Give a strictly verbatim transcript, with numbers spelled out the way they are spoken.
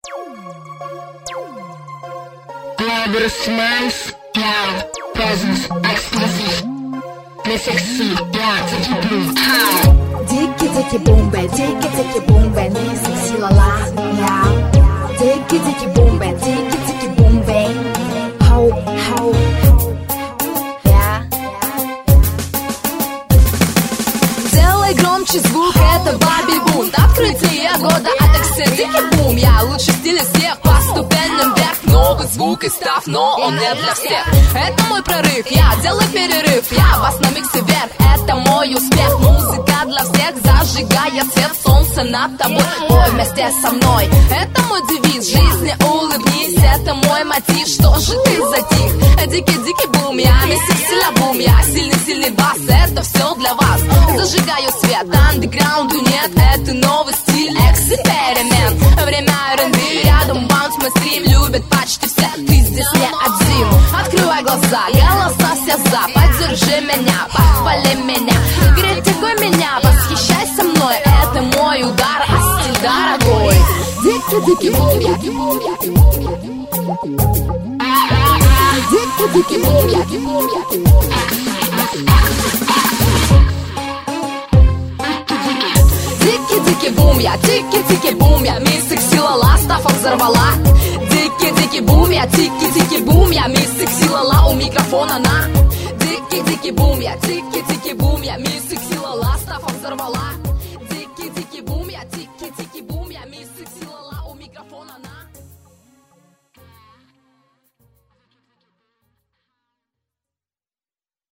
Glamorous smiles, yeah, presence, exclusive. Miss Sexy, yeah, take it blue, how? Dicky dicky boom bang, dicky dicky boom bang, Miss Sexy la la, yeah. Dicky dicky boom bang, dicky dicky boom bang, how, how, yeah. Делай громче звук, это Барби бунт. Открытие года от Эксе, дикий бум. Я лучший стиль из всех, по ступеням вверх. Новый звук и став, но он не для всех. Это мой прорыв, я делаю перерыв. Я вас на миксе вверх, это мой успех. Музыка для всех, зажигая цвет солнца над тобой. Бой вместе со мной, это мой девиз. Жизни улыбнись, это мой мотив. Что же ты затих? Дикий-дикий бум, я Мисс Секси ла бум. Я сильный-сильный бас, это все для вас. Зажигаю свет, андеграунду нет. Это новый стиль, эксперимент. Время эр энд би, рядом баунс, мой стрим любят почти все. Ты здесь не один. Открывай глаза, голоса все за. Поддержи меня, похвали меня, критикуй меня, восхищайся мной. Это мой удар, а стиль дорогой. Дикий-дикий бум, дикий бум, дикий бум. Дикий-дикий бум, дикий бум, дикий бум. Дикий-дикий бум, я дикий-дикий бум, я Мисс Секси ла ла, Стаффа взорвала. Дикий-дикий бум, я дикий-дикий бум, я Мисс Секси ла ла, у микрофона на. Дикий-дикий бум, я дикий-дикий бум, я Мисс Секси ла ла, Стаффа взорвала.